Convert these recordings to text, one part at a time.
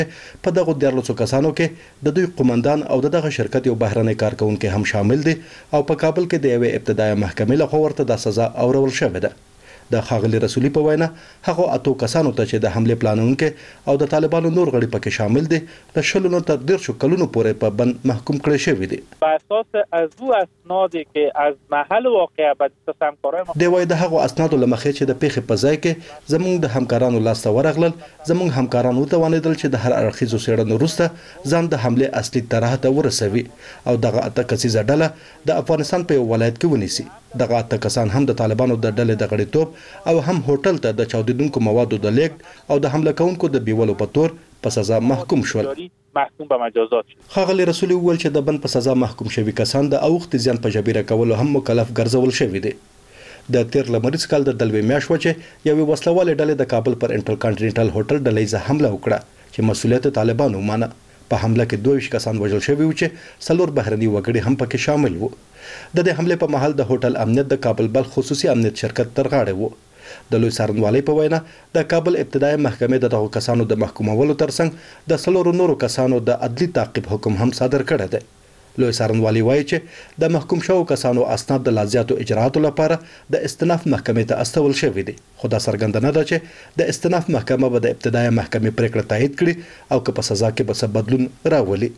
په دغه 14 کسانو کې د دوی قومندان او دغه شرکت یو بهرنی کارکونکي هم شامل دي او په کابل کې د یوې ابتدایي محکمې لخوا ورته د سزا اورول شوې ده. د ښاغلي رسولي په وینا هغه 8 کسانو ته چې د حمله پلانونکي او د طالبانو نور غړي پکې شامل دي له 20 تر 10 کلونو پورې په بند محکوم کړي شوی دي. په اساس از او اسنادی که از محل واقعه بعد همکارای د وای د هغه اسناد لمخې چې د پیښې په ځای کې زموږ د همکارانو لاسته ورغلل زموږ همکارانو توانیدل چې د هر اړخیزو څېړنو وروسته ځان د حمله اصلي طرح ته ورسوي او دغه 8 کسیزه ډله د افغانستان په ولایت کې ونیسي. دغه 8 کسان هم د طالبانو د ډلې د غړیتوب او هم هوټل ته د چاودیدونکو موادو د لیږد او د حمله کوونکو د بیولو په تور په سزا محکوم شول. محکوم به مجازات شول. ښاغلي رسولي وویل چې د بند په سزا محکوم شوي کسان د اوښت زیان په جبیره کولو هم مکلف ګرځول شوي دي. د 13 لمریز کال د دلوي میاشت چې یوې وسلوالې ډلې د کابل پر انټر کانټیننټل هوټل ډلې حمله وکړه چې مسؤلیت طالبانو مانه. په حمله کې 22 کسان وژل شوي وو چې 4 بهرني وګړي هم پکې شامل وو. د دې حمله په محل د هوټل امنیت د کابل بل خصوصي امنیت شرکت تر غاړه وو. د لوی څارنوالۍ په وینا د کابل ابتدایي محکمې د دغو کسانو د محکومولو ترڅنګ د 4 نورو کسانو د عدلي تعقیب حکم هم صادر کړی دی. لوی څارنوالۍ وایي چې د محکوم شوو کسانو اسناد د لازماتو اجراءاتو لپاره د استئناف محکمې ته استول شوي دي. خو دا څرګنده نه ده چې د استئناف محکمه به د ابتدایي محکمې پریکړه تایید کړي او که په سزا کې به څه بدلون راولي.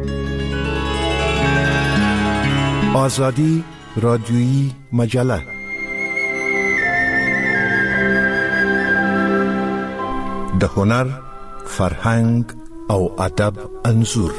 آزادی رادیویی مجله د هنر، فرهنګ او ادب انځور.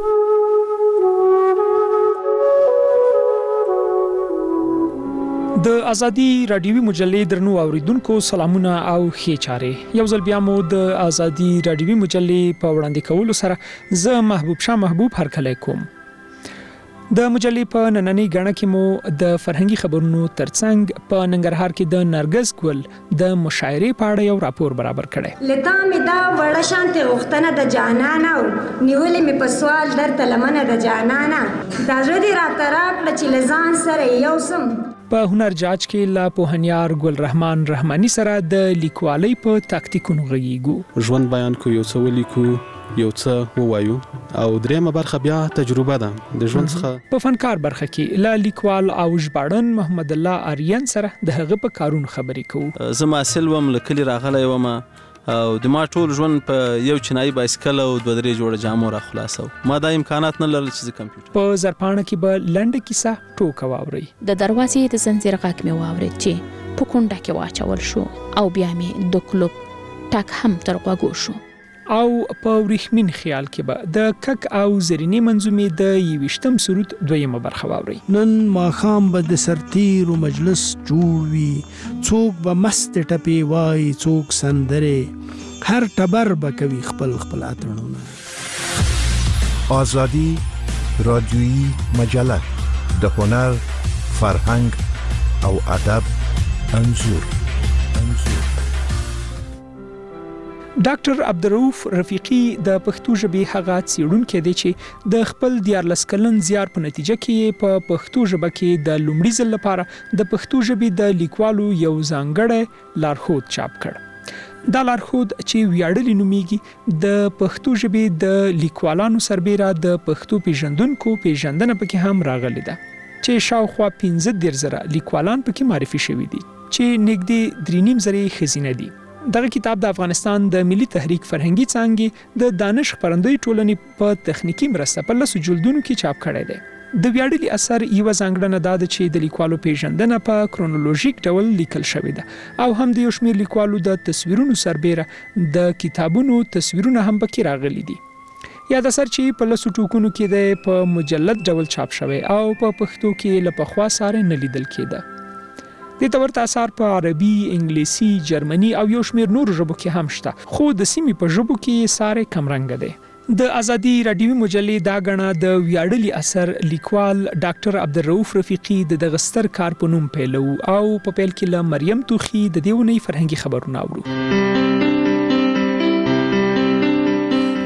د ازادي رادیوي مجلې درنو اوریدونکو سلامونه او ښې چارې. یو ځل بیا مو د ازادي رادیوي مجلې په وړاندې کولو سره زه محبوب شاه محبوب هرکلی کوم. د مجلې په نننۍ غاڼه کې مو د فرهنګي خبرونو ترڅنګ په ننګرهار کې د نرګس ګل د مشاعرې په اړه یو راپور برابر کړی. لتا مې دا وړه شانته غوښتنه د جانانه نیولې مې په سوال درته لمنه د جانانه دا زړه دې راته راکړه چې له ځان سره یو سم. په هنر جاج کې لا پوهنیار ګل رحمان رحماني سره د لیکوالۍ په تاکتیکونو غږیږو. ژوند بیان کو یو څه ولیکو یو څه ووایو او دریمه برخه بیا تجربه ده د ژوند څخه. په فنکار برخه کې لا لیکوال او ژباړن محمد الله آریان سره د هغه په کارونو خبرې کوو. زه محصل وم له کلي راغلی وم او د ما ټول ژوند په یو چینایي بایسکل او 2-3 جوړه جامو را خلاصو. ما دا امکانات نه لرل چې کمپیوټر. په زرپاڼه کې به لنډه کیسه ټوکه واوري. د دروازې د زنجیر غږ مې واورید چې په کونډه کې واچول شو او بیا مې د کلوب ټک هم تر غوږو شو. او په ورېښمین خیال کې به د کک او زرینې منظومې د 21م سرود 2مه برخه واوري. نن ماښام به د سرتیرو مجلس جوړ وي، څوک به مست ټپې وایي، څوک سندرې، هر ټبر به کوي خپل خپل اتڼونه. آزادی رادیویی مجله د هنر، فرهنګ او ادب انځور. ډاکټر عبدالرؤف رفیقي د پښتو ژبې هغه څېړونکی دی چې د خپل 14 کلن زیار په نتیجه کې په پښتو ژبه کې د لومړي ځل لپاره د پښتو ژبې د لیکوالو یو ځانګړی لارښود چاپ کړ. دا لارښود چې ویاړلی نومیږي د پښتو ژبې د لیکوالانو سربیره د پښتو پیژندونکو پیژندنه پکې هم راغلی ده چې شاوخوا 15,000 لیکوالان پکې معرفي شوي دي چې نږدې 3.5 ښځینه دي. دغه کتاب د افغانستان د ملي تحریک فرهنګي څانګې د دانش خپرندوی ټولنې په تخنیکی مرسته په 10 جلدونو کې چاپ کړی دی. د ویاړلي اثر یو ځانګړنه ده چې د لیکوالو پیژندنه په کرونولوژیک ډول لیکل شوې ده او هم د یو شمېر لیکوالو د تصویرونو سربیره د کتابونو تصویرونه هم پکې راغلي دي. یاد اثر چې په 10 ټوکونو کې د په مجلد ډول چاپ شوی او په پښتو کې له پخوا سره نه لیدل کېده. د تورته اثر په عربي، انګلیسي، جرمني او یو شمېر نورو ژبو کې هم شته، خو د سیمې په ژبو کې ساره کمرنګه دی. د ازادي رادیوي مجلې دا غڼه د ویاړلي اثر لیکوال ډاکټر عبدالرؤف رفیقي د دغه ستر کار په نوم پیلو او په پیل کې له مریم توخي د دې ونې فرهنګي خبرونه اورو.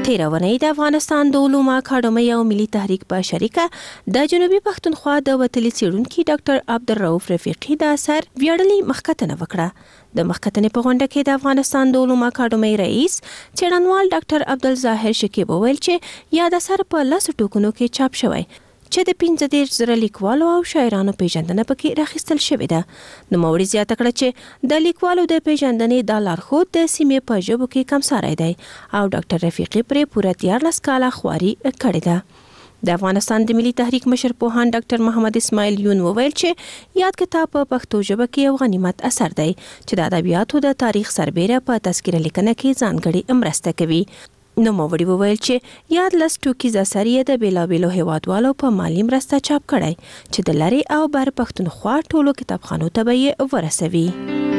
تیرونی د افغانستان د علومو اکاډمۍ او ملي تحریک په شریکه د جنوبي پښتونخوا د وتلي څېړونکي ډاکټر عبدالرؤف رفیقي د اثر ویاړلې مخکتنه وکړه. د مخکتنې په غونډه کې د افغانستان د علومو اکاډمۍ رئیس څېړنوال ډاکټر عبدالظاهر شکیب وویل چې یاد اثر په 10 ټوکونو کې چاپ شوی چې د 15,000 لیکوالو او شاعرانو پیژندنه پکې راخیستل شوې ده. نوموړي زیاته کړه چې د لیکوالو د پیژندنې د لارښود د سیمې په ژبو کې کمساری دی او ډاکټر رفیقي پرې پوره 14 کاله خواري کړې ده. د افغانستان د ملي تحریک مشر پوهاند ډاکټر محمد اسماعیل یون وویل چې یاد کتاب په پښتو ژبه کې یو غنیمت اثر دی چې د ادبیاتو د تاریخ سربیره په تذکره لیکنه کې ځانګړې مرسته کوي. نوموړي وویل چې یاد 10 ټوکیز اثر یې د بیلابیلو هیوادوالو په مالی مرسته چاپ کړی چې د لرې او بر پښتونخوا ټولو کتابخانو ته به یې ورسوي.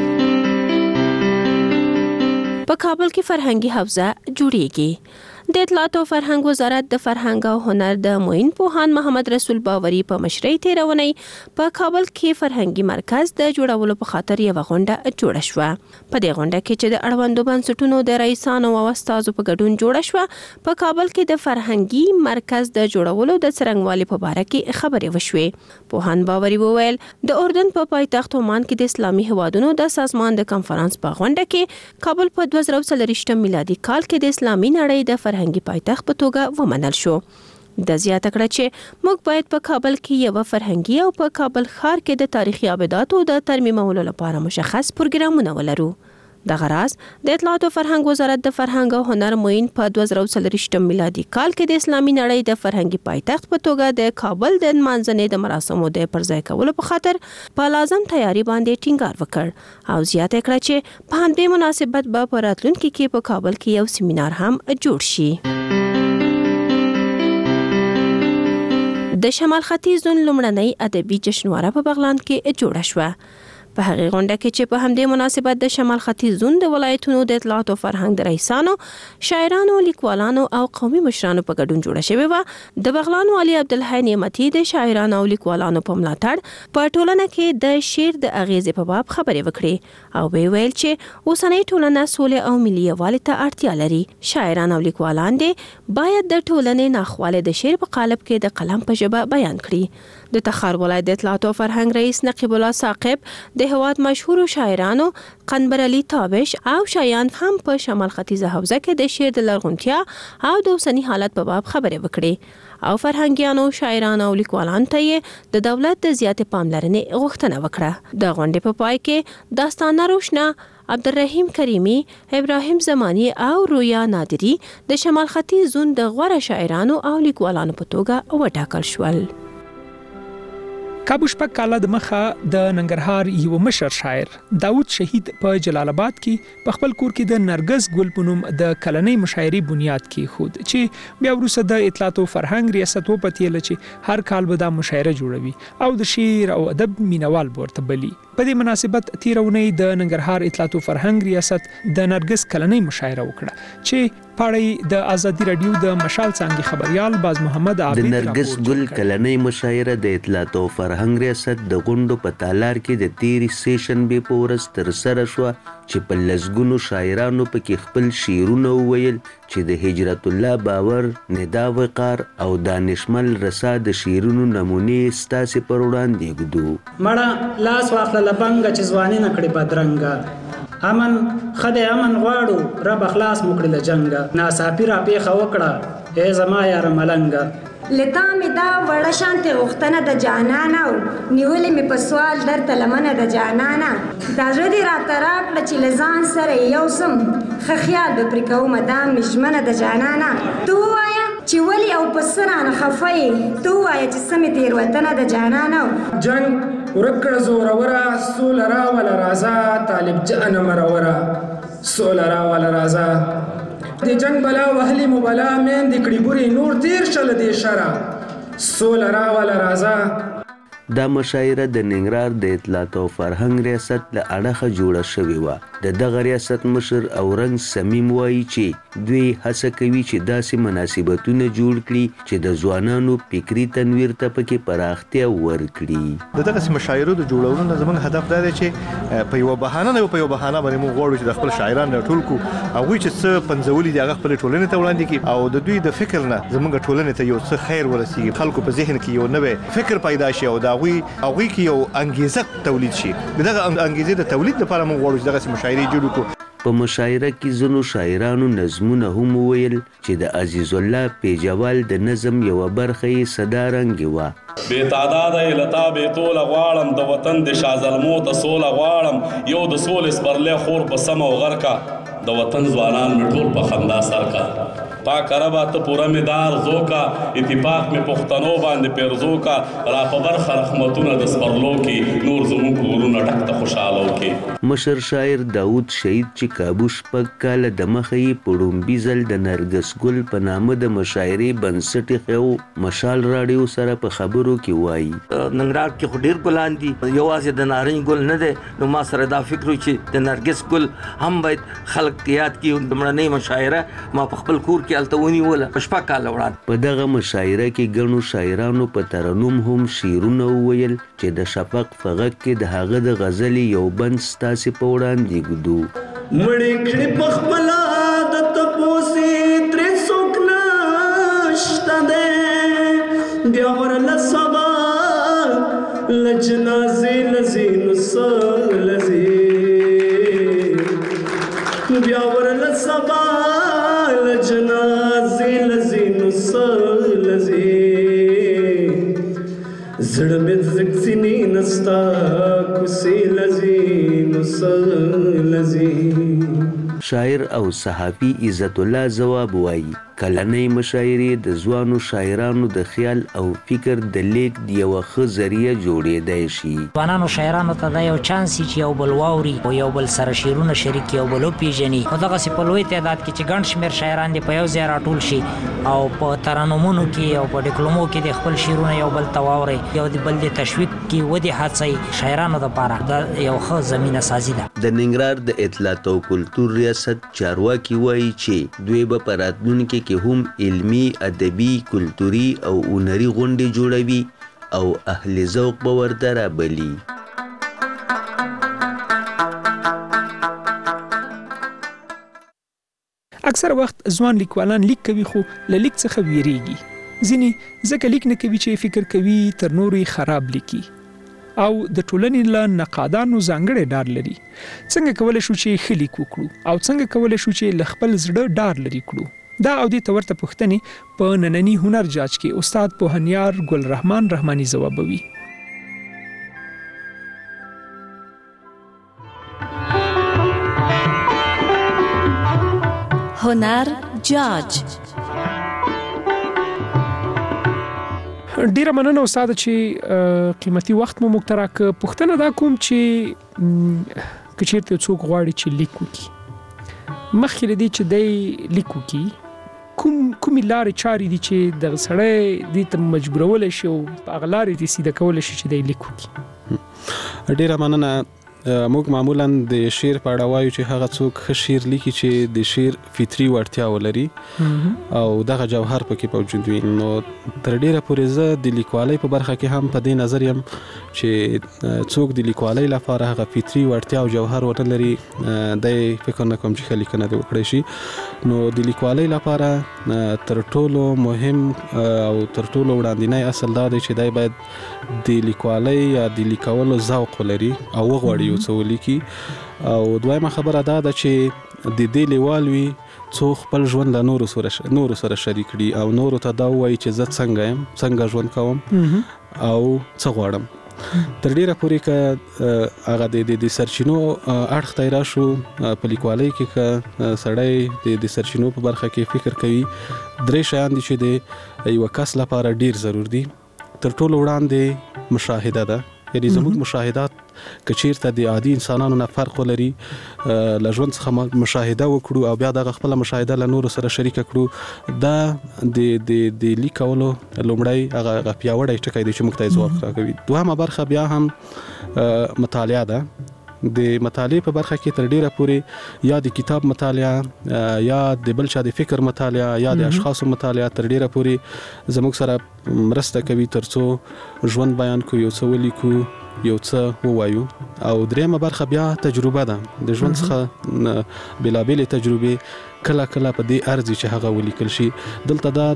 په کابل کې فرهنګي حوزه جوړیږي. د اطلاعات او فرهنګ وزارت د فرهنګ او هنر د معین پوهاند محمد رسول باوري په مشرۍ تیرونی په کابل کې فرهنګي مرکز د جوړولو په خاطر یو غونډه جوړه شوه. په دې غونډه کې چې د اړوندو بنسټونو د رئیسانو او استادو په ګډون جوړه شوه، په کابل کې د فرهنګي مرکز د جوړولو د څرنګوالي په اړه کې خبرې وشوې. پوهاند باوري وویل د اردن په پایتخت عمان کې د اسلامي هیوادونو د سازمان د کنفرانس په غونډه کې کابل په 2023 میلادي کال کې د اسلامي نړۍ د فرهنګي پایتخت په توګه ومنل شو. د زیاته کړه چې موږ باید په کابل کې یو فرهنګي او په کابل ښار کې د تاریخي ابداتو د ترمیمولو لپاره مشخص پروګرامونه ولرو. د غراز د اطلاعات او فرهنګ وزارت د فرهنګ او هنر معین په 2023 میلادي کال کې د اسلامي نړۍ د فرهنګي پایتخت په توګه د کابل د منځنۍ د مراسمو د پرځای کولو په خاطر په لازم تیاری باندې ټینګار وکړ او زیاته کړه چې په همدې مناسبت به په راتلونکي کې په کابل کې یو سیمینار هم جوړ شي. د شمال ختیځ زون لومړنۍ ادبي جشنواره په بغلان کې جوړه شوه. په هغه غونډه کې چې په همدې مناسبت د شمال ختیځ زون د ولایتونو د اطلاعات او فرهنګ د رئیسانو، شاعرانو، لیکوالانو او قومي مشرانو په ګډون جوړه شوې وه. د بغلان والي عبدالحی نعمتي د شاعرانو او لیکوالانو په ملاتړ په ټولنه کې د شعر د اغیزې په باب خبرې وکړې او ویل چې اوسنۍ ټولنه سولې او ملي یووالي ته اړتیا لري. شاعران او لیکوالان دې باید د ټولنې ناخواله د شعر په قالب کې د قلم په ژبه بیان کړي. د تخار ولایت د اطلاعات او فرهنګ رئیس نقیب الله ثاقب د هواد مشهور شاعرانو قنبر علي تابش او شایان هم په شمال ختیځه حوزه کې د شعر د لرغونتیا او د اوسني حالت په باب خبرې وکړې او فرهنګیانو، شاعرانو او لیکوالانو ته یې د دولت د زیاتې پاملرنې غوښتنه وکړه. د غونډې په پای کې داستانه روشنا، عبدالرحیم کریمی، ابراهیم زمانی او رویا نادری د شمال ختیځ زون د غوره شاعرانو او لیکوالانو په توګه وټاکل شول. کابو شپږ کاله د مخه د ننګرهار یو مشر شاعر داود شهید په جلال آباد کې په خپل کور کې د نرګس ګل په نوم د کلنۍ مشاعرې بنیاد کېښود چې بیا وروسته د اطلاعات او فرهنګ ریاست وپتېله چې هر کال به دا مشاعره جوړوي او د شعر او ادب مینوال به ورته بلي. په دې مناسبت تیرونی د ننګرهار اطلاعات او فرهنګ ریاست د نرګس کلنۍ مشاعره وکړه چې پاړی د ازادي رادیو د مشال څانګې خبريال باز محمد عابد د نرګس ګل کلنۍ مشاعره د اطلاعات او فرهنګ ریاست د غونډو په تالار کې د تیری سیشن به پورس تر سره شو چې په لزګونو شاعرانو په خپل شعرونه وویل چې د هجرت الله باور، ندا وقار او دانشمل رسا د شعرونو نمونې ستاسو پر وړاندې ګدو. مړه لاس واخله لبنګ چې ځواني نکړي بدرنګ امن خدای امن غواړو رب اخلاص مکړي له جنگ ناصافي را پیخه وکړه ای زما یار ملنګ لتا می دا وړه شانته وختنه د جانانا نیولې می په سوال درته لمنه د جانانا دا ژوندې را تراکړه چې لزان سره یو سم خیال به پر کومه دا مشمنه د جانانا تو وایا چې ولی او پسران خفای تو وایا چې سمې تیر وطن د جانانا جنگ ورکړه زورورا سول را ول رازا طالب جان مرورا سول را ول رازا د جنگ بلا وهلی مبلا مین د کړي بوري نور تیر شل دي شرا سول را ول رازا. دا مشاعره د ننګرهار د اطلاعات او فرهنګ ریاست له اړخه جوړه شوې وه. د دغه ریاست مشر اورنګ سمیم وایي چې دوی هڅه کوي چې داسې مناسبتونه جوړ کړي چې د ځوانانو فکري تنویر ته پکې پراختیا ورکړي. د دغه مشاعرو د جوړولو نه زموږ هدف دا دی چې په یو بهانه نه په یو بهانه باندې موږ غواړو چې د خپل شاعران راټول کړو او چې څه پنځولي دي هغه خپل ټولنې ته وړاندې کړي او د دوی د فکر نه زموږ ټولنې ته یو څه خیر ورسیږي، خلکو په ذهن کې یو نوې فکر پیدا شي او دا هغوی کې یو انګیزه تولید شي. دغه انګیزې د تولید لپاره موږ غواړو چې دغه مشاعرې جوړ کړو. په مشاعره کې ځینو شاعرانو نظمونه هم وویل چې د عزیز الله پیجوال د نظم یوه برخه یې صدارنګې وه. بې تعداده لتا بې توله غواړم د وطن د شازلمو ته سوله غواړم یو د سولې سپرلی خور په سمه و غر کا د وطن ځوانان مې ټول په خندا سر کا پاک ربا ته پوره مې دار زو کا اتفاق مې پښتنو باندې پیرزو کا را په برخه رحمتونه د سپرلو کې نور زموږ کورونه ډک ته خوشحاله وکړي. مشر شاعر داود شهید چې کابو شپږ کاله د مخه یې په ړومبي ځل د نرګس ګل په نامه د مشاعرې بنسټ ایښی مشال راډیو سره په خبرو کې وایي ننګرهار کې خو ډېر ګلان دي، یوازې د نارنج ګل نه دی. نو ما سره دا فکر و چې د نرګس ګل هم باید خلک یاد کړي. د مړنۍ مشاعره ما په خپل کور کې هلته ونیوله په شپږ کاله وړاندې. په دغه مشاعره کې ګڼو شاعرانو په ترنم هم شعرونه وویل چې د شفق په غږ کې د هغه د غزلې یو بند ستاسې په وړاندې ږدو. مړې کړې په خپله د تپوسې ترې څوک نشته دی بیا ورله سبا له جنازې له ځینو څه لځې بیا ورله سبا له جنازې له ځینو څه لځې زړه مې ځکه سینې نستا کوڅې له ځینو څه لځې. شاعر او صحافي عزت الله ځواب وایي کلنۍ مشاعرې د ځوانو شاعرانو د خیال او فکر د لیږد یوه ښه ذریعه جوړېدای شي. ځوانانو شاعرانو ته دا یو چانس چې یو بل واوري او یو بل سره شعرونه شریک یو بل وپېژني. خو دغسې په لوی تعداد کې چې ګڼ شمېر شاعران دې په یو ځای راټول شي او په ترنمونو کې او په ډیکلومو کې د خپل شعرونه یو بل ته واوري، یو د بل د تشویق کې ودې هڅوي شاعرانو دپاره دا یو ښه زمینه سازي ده. د ننګرهار د اطلاعات او کلتور ریاست چارواکي وایي چې دوی به په راتلونکي کې هم علمي، ادبي، کلتوري او هنري غونډې جوړوي او اهل ذوق به ورته رابلي. اکثر وخت ځوان لیکوالان لیک کوي خو له لیک څخه ویریږي. ځینې ځکه لیک نه کوي چې فکر کوي تر نورو خراب لیکي او د ټولنې له نقادانو ځانګړی ډار لري. څنګه کولی شو چې ښه لیک وکړو او څنګه کولی شو چې له خپل زړه ډار لري کړو؟ دا او دې ته ورته پوښتنې په ننني هنر جاج کې استاد پوهنیار ګل رحمان رحماني ځوابوي. هنر جاج. ډیره مننه استاد چې قیمتي وخت مو موږ ته راکړ. پوښتنه دا کوم چې که چېرته څوک غواړي چې لیک وکړي، مخکې له دې چې دی لیک وکړي کومې لارې چارې دي چې دغه سړی دې ته مجبورولی شي او په هغه لارې دې سیده کولی شي چې دی لیک وکړي؟ ډیره مننه. موږ معمولا د شعر په اړه وایو چې هغه څوک ښه شعر لیکي چې د شعر فطري وړتیا ولري او دغه جوهر پکې موجود وي. نو تر ډیره پورې زه د لیکوالۍ په برخه کې هم په دې نظر یم چې څوک د لیکوالۍ لپاره هغه فطري وړتیا او جوهر ونه لري دی فکر نه کوم چې ښه لیکنه دې وکړی شي. نو د لیکوالۍ لپاره تر ټولو مهم او تر ټولو وړاندینی اصل دا دی چې دی باید د لیکوالۍ یا د لیکولو ذوق ولري او وغواړي یو څه ولیکي. او دویمه خبره دا ده چې د دې لیوال وي څو خپل ژوند له نورو سره شریک کړي او نورو ته دا ووایي چې زه څنګه یم، څنګه ژوند کوم او څه غواړم. تر ډیره پورې که هغه د سرچینو اړخ ته راشو په لیکوالۍ کې که سړی د سرچینو په برخه کې فکر کوي، درې شیان دي چې د یوه کس لپاره ډیر ضرور دي. تر ټولو وړاندې مشاهده ده، یعنی زموږ مشاهدات کچیرته د عادي انسانانو نه فرق ولري له ژوند څخه مشاهده وکړو او بیا دغه خپل مشاهده له نورو سره شریک کړو دا د لیکولو لومړی هغه پیاوړی ټکی دی چې موږ ته ځواب راکوي. دوهمه برخه بیا هم مطالعه ده. د مطالعه په برخه کې تر ډیره پورې یا د کتاب مطالعه یا د بل چا د فکر مطالعه یا د اشخاصو مطالعه تر ډیره پورې زموږ سره مرسته کوي ترڅو ژوند بیان کو، یو څه ولیکو، یو څه ووایو. او دریمه برخه بیا تجربه ده د ژوند څخه بلابلې تجربې کله کله په دې ارزي چې هغه ولیکل شي. دلته دا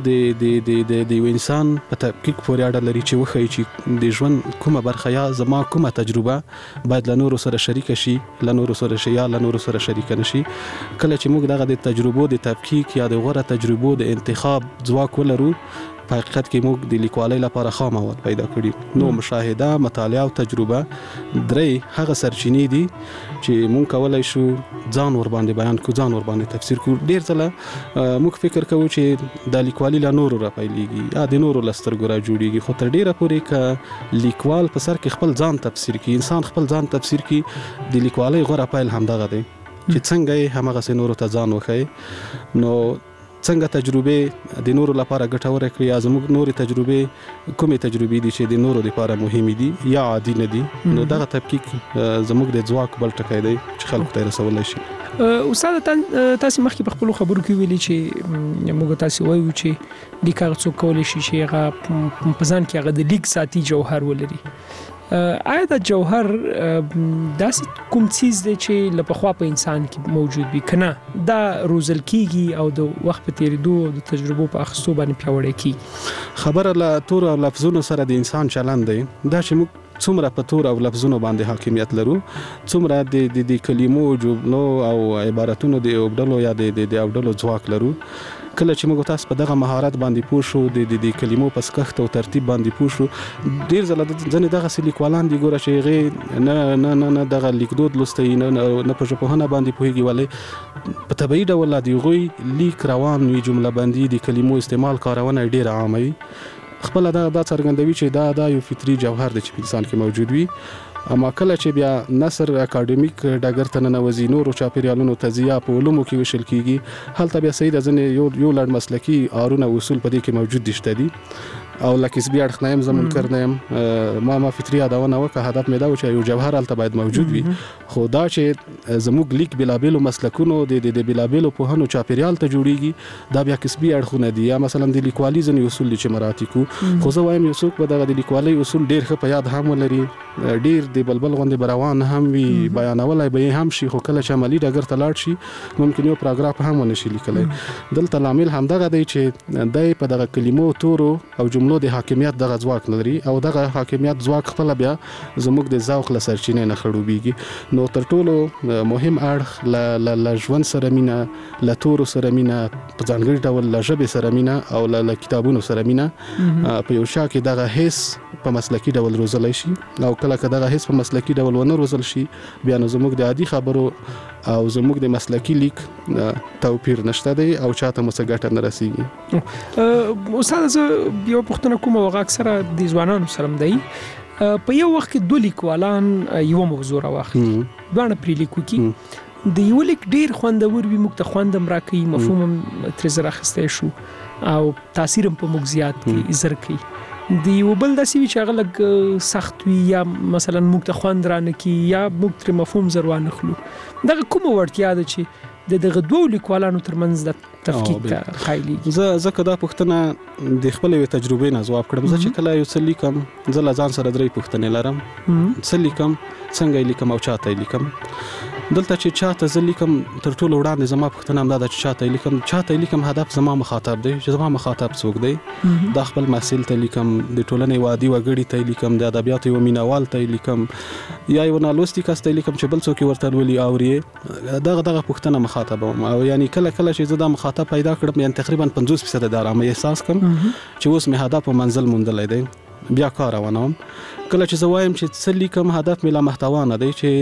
د یو انسان په تحقیق پورې اړه لري چې وښیي چې د ژوند کومه برخه یا زما کومه تجربه باید له نورو سره شریک شي، له نورو سره شي یا له نورو سره شریک نشي. کله چې موږ دغه د تجربو د تحقیق یا د غوره تجربو د انتخاب ځواک ولرو، په حقیقت کې موږ د لیکوالۍ لپاره خام مواد پیدا کړي. نو مشاهده، مطالعه او تجربه درې هغه سرچینې دي چې موږ کولای شو ځان ور باندې بیان کو، ځان ور باندې تفسیر کو. ډیر ځله موږ فکر کوو چې د لیکوالۍ له نورو را پیلېږي یا د نورو له سترګو را جوړېږي، خو تر ډیره پورې که لیکوال په سر کې خپل ځان تفسیر کړي، انسان خپل ځان تفسیر کړي، د لیکوالۍ غوره پیل همدغه دی چې څنګه یې همغسې نورو ته ځان وښیي. نو څنګه تجربه د نورو لپاره ګټوره کړي یا زموږ نورې تجربه کومې تجربې دي چې د نورو لپاره مهمې دي یا عادي نه دي. نو دغه تحقیق زموږ د ځواک بل ټکی دی چې خلکو ته رسولای شي. استاد تاسو مخکې په خپل خبرو کې ویلي چې موږ تاسو وایو چې لیک هغه څوک کولی شي چې هغه په ځان کې هغه د لیک ذاتي جوهر ولري. آیا د جوهر داسې کوم څیز دی چې له پخوا په انسان کې موجود وي کنه دا روزل کیږي او د وخت په تیریدو او د تجربو په اخیستو باندې پیاوړی کیږي؟ خبره له تور او لفظونو سره د انسان چلند دی. دا چې موږ څومره په تور او لفظونو باندې حاکمیت لرو، څومره د کلمو، جملو او عبارتونو د اوبډلو یا د اوبډلو ځواک لرو. کله چې موږ تاسو په دغه مهارت باندې پوه شو، د کلمو په سکښت او ترتیب باندې پوه شو، ډیر ځله ځنې دغه لیکوالان دي ګوره چې هغې نه دغه لیکدود لوستی نه په ژبپوهنه باندې پوهېږي، ولې په طبیعي ډول د هغوی لیک روان وي، جمله بندي، د کلمو استعمال، کارونه یې ډېره عامه وي. خپله دا څرګندوي چې دا یو فطري جوهر دی چې په انسان کې موجود وي. اما کله چې بیا نثر اکاډمیک ډګر ته ننوځي، نورو چاپیریالونو ته ځي یا په علومو کې ویشل کیږي، هلته بیا صحیح ده ځینې یو لړ مسلکي اړونه اصول په دې کې موجود دي شته دي. او لکه کسبي اړخ نه یم، زه منکر نه یم، ما فطري یادونه وکړه، هدف مې دا و چې یو جوهر هلته باید موجود وي. خو دا چې زموږ لیک بېلابېلو مسلکونو د بېلابېلو پوهنو چاپیریال ته جوړیږي، دا بیا کسبي اړخونه دي. یا مثلا د لیکوالي ځینې اصول دي چې مراعات کړو. خو زه وایم یو څوک به دغه د لیکوالۍ اصول ډېر ښه په یاد هم ولري، ډېر د بلبل غوندې به روان هم وي، بیانولی به یې هم شي، خو کله چې عملي ډګر ته لاړ شي ممکن یو پاراګراف هم ونه شي لیکلی. دلته لامل همدغه دی چې دی په دغه کلمو، تورو او جملو د حاکمیت دغه ځواک لري، او دغه حاکمیت ځواک خپل بیا زموږ د ذوق له سرچینې نه خړوبېږي. نو تر ټولو مهم اړخ له ژوند سره مینه، له تورو سره مینه، په ځانګړي ډول له ژبې سره مینه او له کتابونو سره مینه په یو شا کې دغه حس په مسلکي ډول روزلی شي. او کله که دغه حس په مسلکي ډول ونه روزل شي، بیا نو زموږ د عادي خبرو او زموږ د مسلکي لیک توپیر نشته دی او چاته مو څه ګټه نه رسیږي. استاد زه یو پوښتنه کوم، هغه اکثره د ځوانانو سره دی، په یو وخت کې دوه لیکوالان یو موضوع راواخلي، دواړه پرې لیکو کې د یو لیک ډیر خوندور وي، موږ ته خوند هم راکوي، مفهوم هم ترې زر اخیستی شو او تاثیر هم په موږ زیات کوي، زر کوي. د یو بل داسې وي چې هغه لږ سخت وي یا مثلا موږ ته خوند رانه کوي یا موږ ترې مفهوم زر وانخلو. دغه کومه وړتیا ده چې دغه دوه لیکوالانو ترمنځ د تفکیک ته قایلیږي؟ زه که دا پوښتنه د خپلې یوې تجربې نه ځواب کړم. زه چې کله یو څه لیکم، زه له ځان سره 3 پوښتنې لرم. څه لیکم، څنګه یې لیکم او چاته یې لیکم. دلته چې چاته زه لیکم، تر ټولو وړاندې زما پوښتنه همدا ده چې چاته یې لیکم. چاته یې لیکم هدف زما مخاطب دی، چې زما مخاطب څوک دی. دا خپل محصل ته لیکم، د ټولنې یو عادي وګړي ته لیکم، د ادبیاتو یو مینوال ته لیکم، یا یو نالوستي کس ته لیکم چې بل څوک ورته لولي اوري. دغه پوښتنه مخاطب وم. او یعنی کله چې زه دا مخاطب پیدا کړم، یعنی تقریبا 50% د آرامۍ احساس کوم چې اوس مې هدف او منزل موندلی دی، بیا کار روانوم. کله چې زه وایم چې څه لیکم، هدف مې لا محتوا نه دی، چې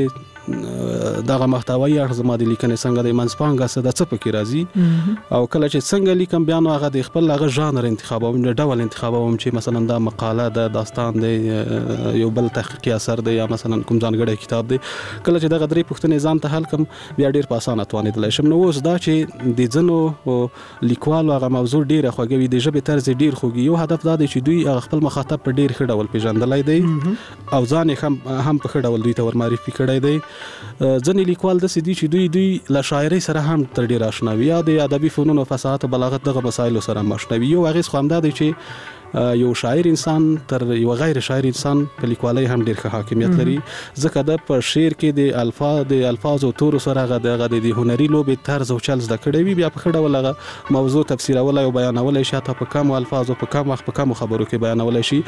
دغه محتوایی اړخ زما د لیکنې څنګه د منځپانګه څه د څه پکې راځي او کله چې څنګه لیکم بیا نو هغه د خپل هغه ژانر انتخابوم، د ډول انتخابوم چې مثلا دا مقاله د داستان دی، یو بل تحقیقي اثر دی، یا مثلا کوم ځانګړی کتاب دی. کله چې دغه درې پوښتنې ځان ته حل کم بیا ډیر په اسانه توانېدلی شم. نو اوس دا چې د ځینو لیکوالو هغه موضوع ډیره خوږوي، د ژبې طرز ډیر خوږي. یو هدف دا دی چې دوی هغه خپل مخاطب په ډیر ښه ډول پیژندلی دی او ځان یې هم په ښه ډول دوی ته ورمعرفي کړی دی. ځینې لیکوال داسې دي چې دوی له شاعرۍ سره هم تر ډېره اشنا وي، یا د ادبي فنونو فصاحت او بلاغت دغه مسایلو سره هم اشنا وي. یو اغېز خو همدا دی چې یو شاعر انسان تر یو غیر شاعر انسان په لیکوالۍ هم ډېر ښه حاکمیت لري، ځکه د په شعر کې د الفاظ او تورو سره هغه د هنري لوبې طرز او چل زده کړی وي، بیا په ښه ډول هغه موضوع تفسیرولی او بیانولی شي، حتی په کمو الفاظو په کم وخت په کمو خبرو کې بیانولی شي.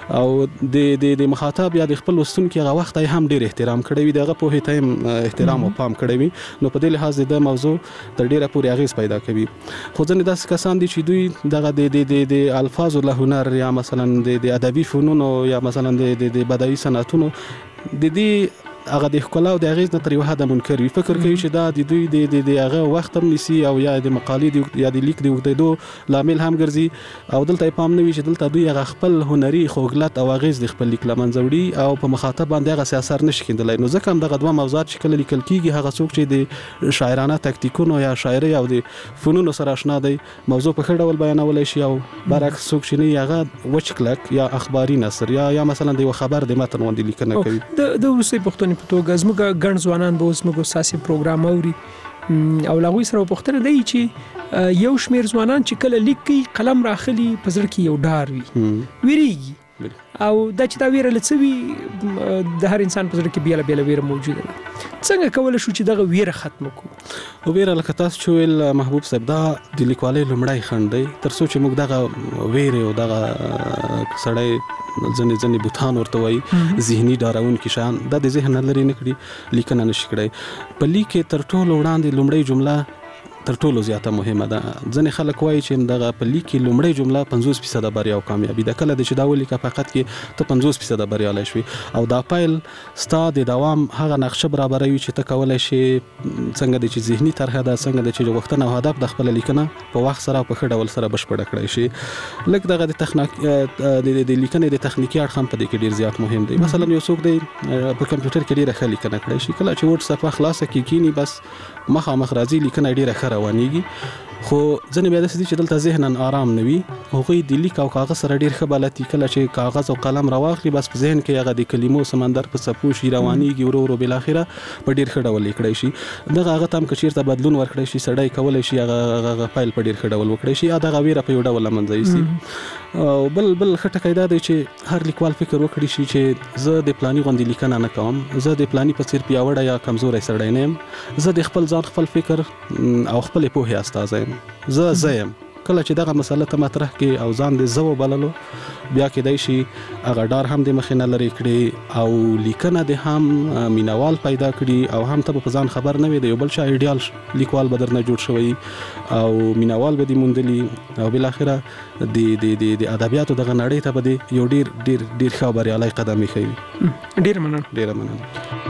او د مخاطب یا د خپل لوستونکي هغه وخت یې هم ډېر احترام کړی وي، د هغه پوهې ته یې احترام او پام کړی وي. نو په دې لحاظ د موضوع تر ډېره پورې اغېز پیدا کوي. خو ځینې داسې کسان دي چې دوی دغه د الفاظو له یا مثلا د ادبي فنونو یا مثلا د بدایي صنعتونو د دې هغه د ښکلا او د اغېز نه تر یو حده منکر وي. فکر کوي چې دا د دوی د هغه وخت هم نیسي او یا د مقالې یا د لیک د اوږدېدو لامل هم ګرځي، او دلته یې پام نه وي چې دلته دوی هغه خپل هنري خوږلت او اغېز د خپل لیک له منځه وړي او په مخاطب باندې هغه اثر نشي کیندلی. نو ځکه هم دغه دوه موضوعات چې کله لیکل کېږي، هغه څوک چې د شاعرانه تکتیکونو یا شاعرۍ او د فنونو سره اشنا دی موضوع په ښه ډول بیانولی شي، او برعکس څوک چې نه هغه وچ کلک یا اخباري نثر یا مثلا د یو خبر د متن غوندې لیکنه کوي. د وروستۍ پوښتنې په توګه زموږ ګڼ ځوانان به اوس موږ ساسي پروګرام اوري او له هغوی سره پوښتنه دی چې یو شمېر ځوانان چې کله لیک کوي قلم راخلي په زړه کې یو ډار وي، ویریږي، او دا چې دا ویره له څه وي د هر انسان په زړه کې بیله بیله ویره موجوده ده. څنګه کولی شو چې دغه ویره ختمه کړو؟ ویره لکه تاسو چې ویل محبوب صاحب، دا د لیکوالۍ لومړی خنډ دی. تر څو چې موږ دغه ویرې او دغه سړی ځینې بوتان ورته وایي ذهني ډارونکي شیان، دا د ذهن نه لرې نه کړي لیکنه نشي کړی. په لیک کې تر ټولو وړاندې لومړۍ جمله تر ټولو زیاته مهمه ده. ځینې خلک وایي چې دغه په لیک کې لومړۍ جمله 50% بریا او کامیابي ده. کله چې دا ولیکه فقط کې ته 50% بریالی شوي، او دا پایل ستا د دوام هغه نقشه برابروي چې ته کولی شي څنګه دی چې ذهني طرحه ده، څنګه دی چې غوښتنه او هدف د خپله لیکنه په وخت سره په ښه ډول سره بشپړه کړی شي. لږ دغه د لیکنې د تخنیکي اړخ هم په دې کې ډېر زیات مهم دی. مثلا یو څوک دی په کمپیوټر کې ډېره ښه لیکنه کړی شي، کله چې ورډ صفحه خلاصه کېږي بس مخامخ راځي، لیکنه ډېره ښه روانېږي. خو ځینې بیا داسې دي چې دلته ذهنا آرام نه وي، هغوی د لیک او کاغذ سره ډېر ښه بلد دي. کله چې کاغذ او قلم راواخلي بس په ذهن کې هغه د کلمو سمندر په څپو شي، روانېږي ورو ورو بالاخره په ډېر ښه ډول لیکلی شي. دغه هغه ته هم که چېرته بدلون ورکړی شي، سړی کولی شي هغه فایل په ډېر ښه ډول وکړی شي، یا دغه ویره په یو ډول له منځه یوسي. او بل ښه ټکی دا دی چې هر لیکوال فکر وکړي شي چې زه د پلاني غوندې لیکنه نه کوم، زه د پلاني په څېر پیاوړی یا کمزوری سړی نه یم، زه د خپل ځان، خپل فکر او خپلې پوهې استازی یم، زه یم. کله چې دغه مسله ته مطرح کې او ځان د زه وبللو، بیا کېدای شي هغه ډار هم د مخې نه لرې کړي او لیکنه د هم مینوال پیدا کړي، او هم ته به په ځان خبر نه وي د یو بل چا ایډیال لیکوال به درنه جوړ شوی او مینوال به دې موندلي، او بالاخره د ادبیاتو دغه نړۍ ته به د یو ډېر ښه او بریالی قدم ایښی. ډېره مننه.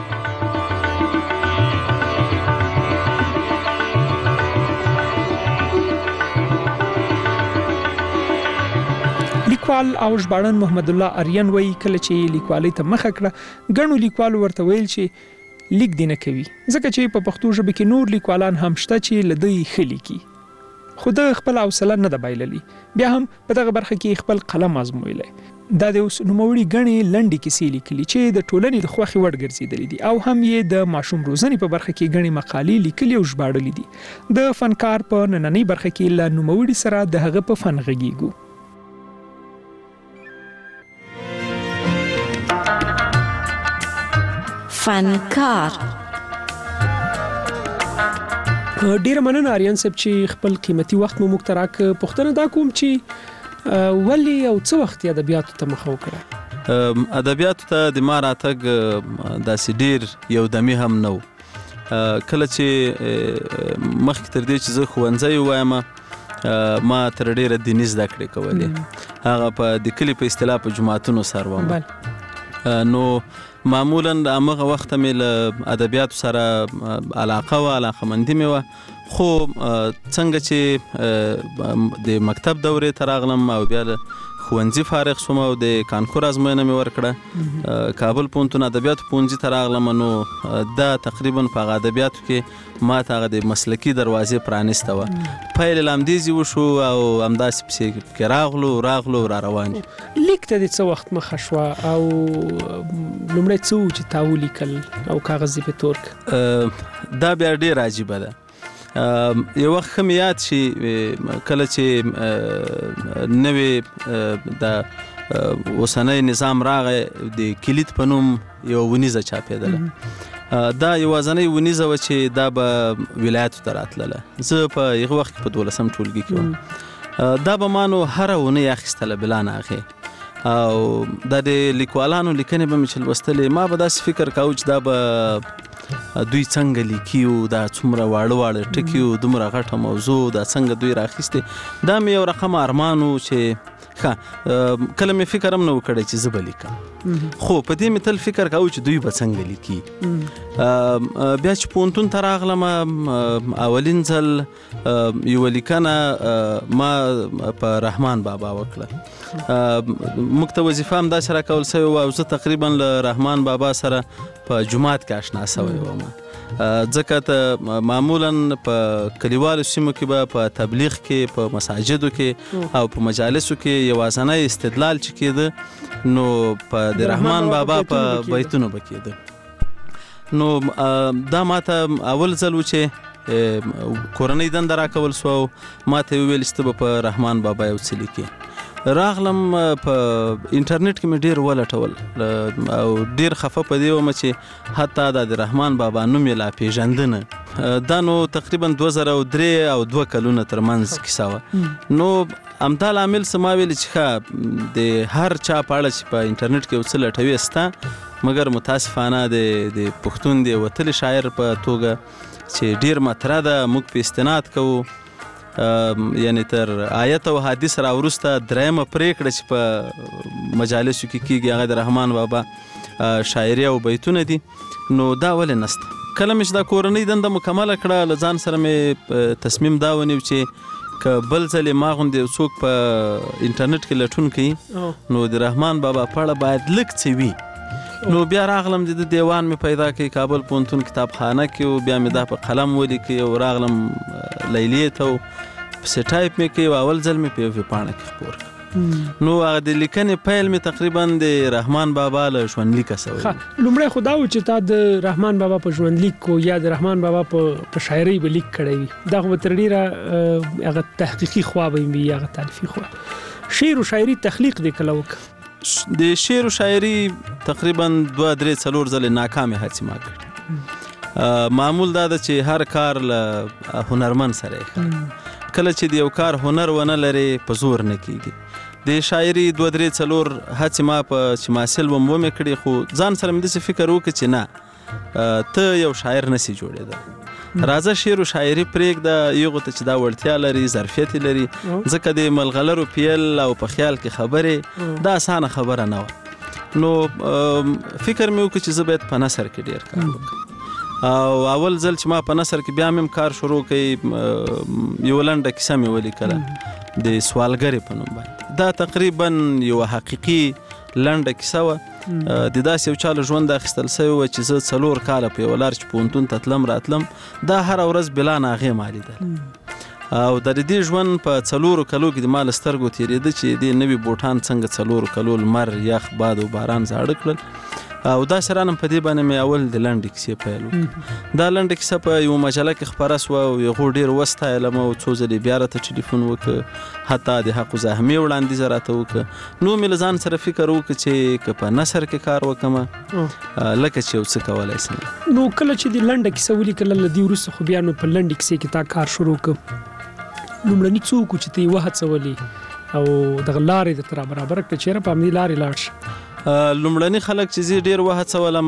لیکوال او ژباړن محمد الله اریان وایي کله چې لیکوالۍ ته مخه کړه، ګڼو لیکوالو ورته ویل چې لیک دې نه کوي، ځکه چې په پښتو ژبه کې نور لیکوالان هم شته چې له دوی ښه لیکي، خو ده خپل حوصله نه ده بایللې، بیا هم په دغه برخه کې خپل قلم ازمویلی. دا د اوس نوموړي ګڼې لنډې کیسې لیکلي چې د ټولنې د خوښې وړ ګرځېدلې دي، او هم یې د ماشوم روزنې په برخه کې ګڼې مقالې لیکلي او ژباړلې دي. د فنکار په نننۍ برخه کې له نوموړي سره د هغه په فن غږیږو. فنکار. ډیره مننه آریان صاحب چې خپل قیمتي وخت مو موږ ته راکړ. پوښتنه دا کوم چې ولې او څه وخت ادبیاتو ته مخه وکړه؟ ادبیاتو ته د ما راتګ داسې ډیر یو دمي هم نه و. کله چې مخکې تر دې چې زه ښوونځی وایم، ما تر ډیره دیني زده کړې کولې، هغه په د کلي په اصطلاح په جوماتونو سر وم، نو معمولا هغه وخت مې له ادبیاتو سره علاقه و علاقمندي مې وه خو څنګه چې د مکتب دورې ته راغلم او بیا له ښوونځي فارغ شوم او د کانکور ازموینه مې ورکړه کابل پوهنتون ادبیاتو پوهنځي ته راغلم نو دا تقریبا په هغه ادبیاتو کې ما ته هغه د مسلکي دروازې پرانیسته وه پیل یې لامدیزي وشو او همداسې پسې کې راغلو را روان یو لیک ته د څه وخت مخه شوه او لومړی څه و چې تا ولیکل او کاغذ یې پې تور کړ دا بیا ډېر عجیبه ده یو وخت ښه مې یاد شي کله چې نوې د اوسنی نظام راغی د کلید په نوم یوه ونیزه چاپېدله دا یوازنۍ ونیزه وه چې دا به ولایتو ته راتلله زه په هغه وخت کې په 12 ټولګي کې وم دا به ما نو هره اونۍ اخیستله بلا نه هغې او دا د لیکوالانو لیکنې به مې چې لوستلې ما به داسې فکر کاوه چې دا به دوی څنګه لیکي دا څومره واړه ټکي دومره غټه موضوع دا څنګه دوی راخیستې دا مې یو رقم ارمان و چې کله مې فکر هم نه و کړی چې زه به لیکم خو په دې مې تل فکر کاوه چې دوی به څنګه لیکي بیا چې پوهنتون ته راغلم اولین ځل یوه لیکنه ما په رحمان بابا وکړه موږ ته وظیفه هم داسې راکول سوې وه او زه تقریبا له رحمان بابا سره په جومات کې اشنا سوی وم ځکه ته معمولا په کلیوالو سیمو کې به په تبلیغ کې په مساجدو کې او په مجالسو کې یوازنی استدلال چې کېده نو په د رحمان بابا په بیتونو به کېده نو دا ماته اول ځل و چې کورنۍ دنده راکول سوه او ماته یې وویل چې ته به په رحمان بابا یو څه لیکې راغلم په انټرنیټ کې مې ډېر ولټول او ډېر خفه په دې ومه چې حتی دا د رحمان بابا نوم یې لا پېژندنه دا نو تقریبا 2003 او 2 کلونه ترمنځ کیسه وه نو همدا لامل څه ما ویلې چې ښه د هر چا په اړه چې په انټرنیټ کې یو څه لټوي سته مګر متاسفانه د پښتون د وتلي شاعر په توګه چې ډېر مطرح ده موږ په استناد کوو یعنی تر آیت او حدیث را وروسته درېیمه پرېکړه چې په مجالسو کې کېږي هغه د رحمان بابا شاعري او بیتونه دي نو دا ولې نسته کله مې چې دا کورنۍ دنده مکمله کړه له ځان سره مې تصمیم دا ونیو چې که بل ځل ما غوندې څوک په انټرنیټ کې لټون کوي نو د رحمان بابا په اړه باید لږ څه وي نو بیا راغلم د دیوان مې پیدا کړ کابل پوهنتون کتابخانه کې او بیا مې دا په قلم ولیکئ او راغلم لیلیې ته پسې ټایپ مې کړ اول ځل مې په یوه پاڼه کې خپور کړ نو هغه د لیکنې پیل مې تقریبا د رحمان بابا له ژوندلیکه سوی لومړی خو دا و چې تا د رحمان بابا په ژوندلیک کو یا د رحمان بابا په شاعرۍ به لیک کړی وي دا خو به تر ډېره هغه تحقیقي خوا به وي هغه تالیفي خوا شعر و شاعري تخلیق دې کله وکړه د شعر و شاعري تقریبا 2-3 ځلې ناکامې هڅې ما کړې معمول دا ده چې هر کار له هنرمند سره یې کله چې د یو کار هنر ونه لري په زور نه کېږي د شاعري 2-3 هڅې ما په چې محصل وم ومې کړې خو ځان سره مې داسې فکر وکړ چې نه ته یو شاعر نسي جوړېدلی راځه شعر و شاعري پرېږده یغو ته چې دا وړتیا لري ظرفیت لري ځکه د ملغلرو پیل او په خیال کې خبرې دا اسانه خبره نه وه نو فکر مې وکړ چې زه باید په نثر کې ډېر کار وکړم او اول ځل چې ما په نثر کې بیا مې کار شروع کړ یوه لنډه کیسه مې ولیکله د سوالګرې په نوم باندې دا تقریبا یوه حقیقي لنډه کیسه وه د داسې یو چا له ژونده اخیستل سوې وه چې زه 4 کاله په یوه لار چې پوهنتون ته تلم راتلم دا هره ورځ بلا نه هغې ما لیدل او د دې ژوند په 4 کلو کې د ما له سترګو تېرېده چې دې نوي بوټان څنګه 4 کلو لمر یخ باد او باران زاړه کړل او دا سرانم په دې باندې مې اول د لنډې کیسې پیل وکړ دا لنډه کیسه په یوه مجله کې خپره سوه او هغو ډېر وستایلم او څو ځلې بیا راته ټلیفون وکړه حتی د حق زحمې وړاندیزه راته وکړه نو مې له ځان سره فکر وکړه چې که په نثر کې کار وکړمه لکه چې یو څه کولی شم نو کله چې د لنډه کیسه ولیکله له دې وروسته خو بیا نو په لنډې کیسې کې تا کار شروع کړ لومړني څوک و چې ته یې وهڅولې او دغه لارې درته را برابره کړه چېرې په همدې لارې لاړ شه لومړني خلک چې زه ډېر وهڅولم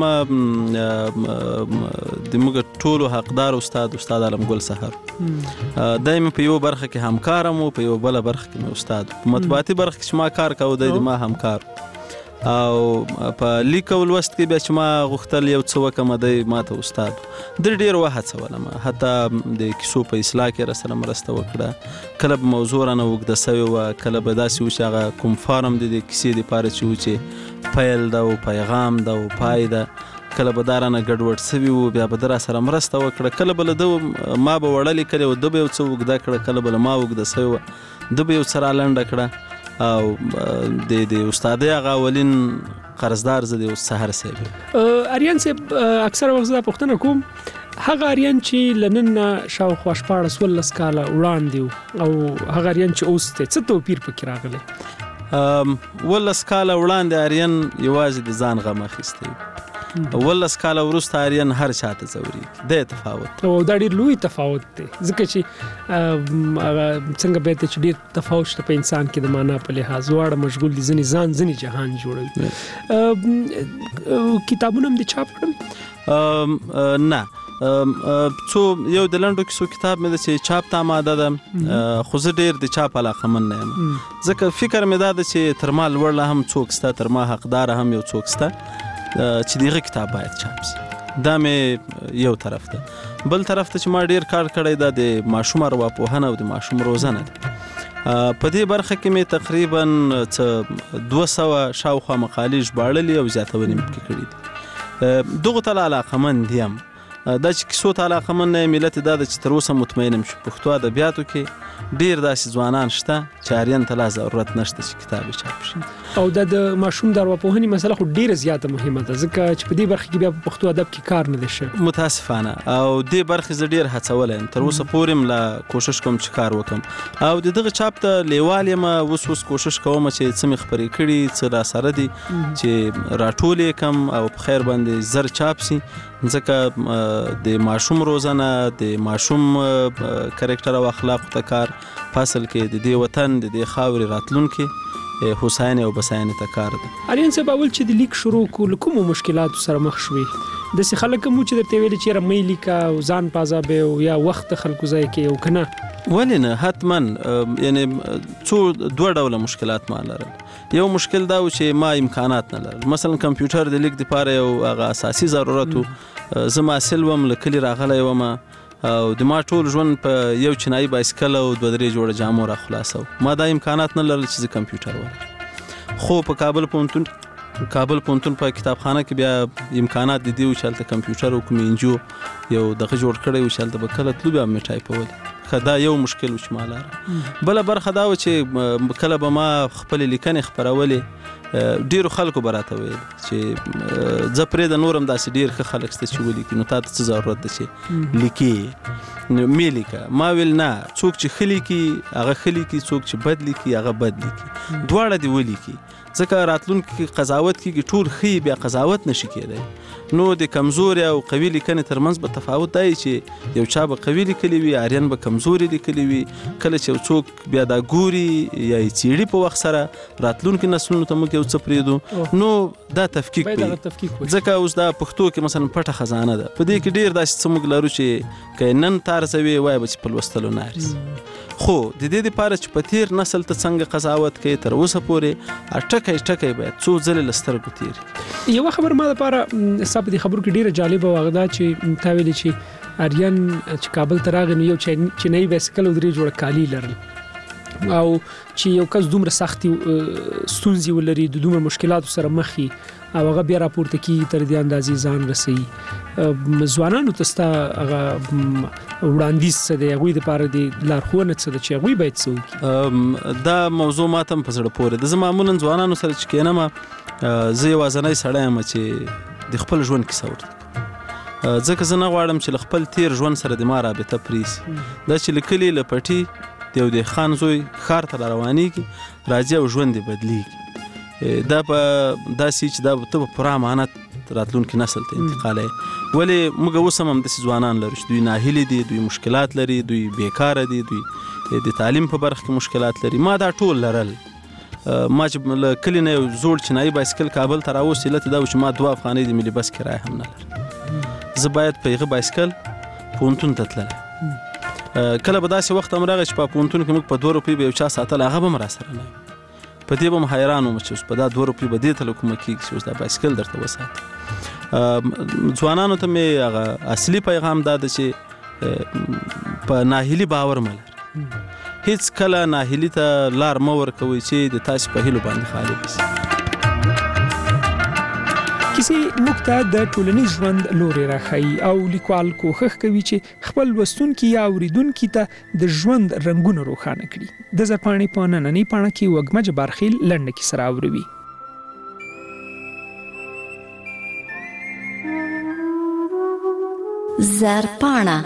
د موږ ټولو حقدار استاد عالمګل سهار دی مې په یوه برخه کې همکارم و په یوه بله برخه کې مې استاد په مطبوعاتي برخه کې چې ما کار کوه دی د ما همکار او په لیک او لوست کې بیا چې ما غوښتل یو څه وکړم دی ماته استاد ډېر وهڅولم حتی د کیسو په اصلاح کې راسره مرسته وکړه کله به موضوع رانه اوږده سوې وه کله به داسې و چې هغه کوم فارم دی د کیسې دپاره چې و چې پیل ده او پیغام ده او پای ده کله به دا رانه ګډوډ سوي وو بیا به ده راسره مرسته وکړه کله به له ده ما به وړه لیکلې وه ده به یو څه اوږده کړه کله به له ما اوږده سوې وه ده به یو څه رالنډه کړه او د استادۍ هغه اولین قرضدار زه د سحر صاحب اریان صاحب اکثره وخت زه پوښتنه کوم هغه اریان چې له نن نه شاوخوا 14 کاله وړاندې او هغه اریان چې اوس دی څه توپیر پکې راغلی 18 کاله وړاندې اریان یوازې د ځان غم اخیستی 18 کاله وروسته اریان هر چاته ځورېږي دی تفاوت او دا ډېر لوی تفاوت دی ځکه چې څنګه به چې ډېر تفاوت شته په انسان کې د معنا په لحاظ واړه مشغول دي ځینې ځان ځینې جهان جوړوي کتابونه هم دې چاپ کړل نه څو یو د لنډو کیسو کتاب مې ده چې چاپ ته آماده ده خو زه ډېر د چاپ علاقمند نه یم ځکه فکر مې دا ده چې تر ما لوړ لا هم څوک شته تر ما حقداره هم یو څوک شته چې دغه کتاب باید چاپ شي دا مې یو طرف ده بل طرف ته چې ما ډېر کار کړی دا د ماشوم ارواپوهنه او د ماشوم روزنه ده په دې برخه کې مې تقریبا 200 شاوخوا مقالې ژباړلې او زیاتونې مې پکې کړي دي دغو ته علاقمند یم دا چې کیسو ته علاقمند نه یم علت دا ده چې تر اوسه مطمئن یم چې پښتو ادبیاتو کې ډېر داسې ځوانان شته چې اریان ته لا ضرورت نشته چې کتاب یې چاپ شي او دا د ماشوم د ارواپوهنې مسله خو ډېره زیاته مهمه ده ځکه چې په دې برخه کې بیا په پښتو ادب کې کار نه دی شوی متاسفانه او دې برخې زه ډېر هڅولی یم تر اوسه پورې م لا کوشش کوم چې کار وکړم او د دغه چاپ ته لیوال یم اوس کوشش کوم چې څه مې خپرې کړي څه راسره دي چې راټول یې کړم او په خیر باندې زر چاپ شي ځکه د ماشوم روزنه د ماشوم کرکټر او اخلاقو ته کار فصل کې د دې وطن د دې خاورې راتلونکي حسین او بساین ته کار ده اریان صاحب اول چې د لیک شروع کول کوم مشکلاتو سره مخ شوي د سې خلک مو چې درته ویل چې رمې لیکا او ځان پازابه او یا وخت خلکو ځای کې او کنه ولې نه حتما یعنی څو دوه ډوله مشکلات ما لرل یو مشکل دا و چې ما امکانات نه لرل مثلا کمپیوټر د لیک لپاره یو هغه اساسي ضرورت زه محصل وم له کلي راغلی وم او د ما ټول ژوند په یو چینایي بایسکل او 2-3 جوړه جامو را خلاصو ما دا امکانات نه لرل چې زه کمپیوټر ولرم خو په کابل پوهنتون په کتابخانه کې بیا امکانات د دې و چې هلته کمپیوټر او کوم انجو یو دغه جوړ کړی و چې هلته به کله تلو بیا مې ټایپول دا یو مشکل و چې ما لاره بله برخه دا و چې کله به ما خپلې لیکنې خپرولې ډیرو خلکو به راته ویل چې زه پرېږده نور هم داسې ډېر ښه خلک شته چې ولیکي نو تا ته څه ضرورت ده چې لیکې مې لیکه ما ویل نه څوک چې ښه لیکي هغه ښه لیکي څوک چې بد لیکي هغه بد لیکي دواړه دې ولیکي ځکه راتلونکي کې قضاوت کېږي ټول ښه بیا قضاوت نشي کېدی نو د کمزوري او قوي لیکنې ترمنځ به تفاوت دی چې یو چا به قوي لیکلی وي اریان به کمزوري لیکلی وي کله چې یو څوک بیا دا ګوري یا یې څیړي په وخت سره راتلونکي نسلونو ته موږ یو څه پرېږدو نو دا تفکیک وي ځکه اوس دا پښتو کې مثلا پټه خزانه ده په دې کې ډېر داسې څه موږ لرو چې که نن تارزوي وایه به چې په لوستلو نه ارزي خو د دې لپاره چې په تیر نسل ته څنګه قضاوت کوي تر اوسه پورې ټکی باید څو ځلې له سترګو تېري یوه خبر ما دپاره ستا په دې خبرو کې ډېره جالبه وه هغه دا چې تا ویلې چې اریان چې کابل ته راغی نو یو چینایي بایسکل او 3 جوړه کالي لرل او چې یو کس دومره سختي ستونزې ولري د دومره مشکلاتو سره مخ وي او هغه بیا راپورته کېږي تر دې اندازې ځان رسوي ځوانانو ته ستا هغه وړاندیز څه دی هغوی دپاره د لارښوونه څه ده چې هغوی باید څه وکړي دا موضوع ما ته هم په زړه پورې ده زه معمولا ځوانانو سره چې کښېنم زه یوازنی سړی یم چې د خپل ژوند کیسه ورته ځکه زه نه غواړم چې له خپل تیر ژوند سره د ما رابطه پرېسي دا چې له کلي له پټي د یو دهقان زوی ښار ته را روانېږي راځي او ژوند یې بدلېږي دا په داسې چې دا ته په پوره امانت راتلونکي نسل ته انتقالوي ولې موږ اوس هم همداسې ځوانان لرو چې دوی ناهیلي دي دوی مشکلات لري دوی بیکاره دي دوی د تعلیم په برخه کې مشکلات لري ما دا ټول لرل ما چې له کلي نه یو زوړ چینایي بایسکل کابل ته راوستې علت دا و چې ما 2 افغانۍ د ملي بس کرایه هم نه لرم زه باید په هغه بایسکل پوهنتون ته تللی کله به داسې وخت هم راغی چې په پوهنتون کې موږ په 2 روپۍ به یو چا ساتل هغه به هم راسره نه په دې به حیران وم چې اوس په دا 2 روپۍ به دې ته کومه کېږي چې اوس دا بایسکل درته وساتي. ځوانانو ته مې هغه اصلي پیغام دا ده چې په ناهیلي باور مه لرئ. هیڅ کله ناهیلي ته لار مه ورکوئ چې د تاسې په هیلو باندې خالي شي. کیسې موږ ته د ټولنیز ژوند لوري راښيي او لیکوال کوښښ کوي چې خپل لوستونکي یا اوریدونکي ته د ژوند رنګونه روښانه کړي. د زرپاڼې په نننۍ پاڼه کې وږمه جبارخیل لنډه کیسه راوړوي. زرپاڼه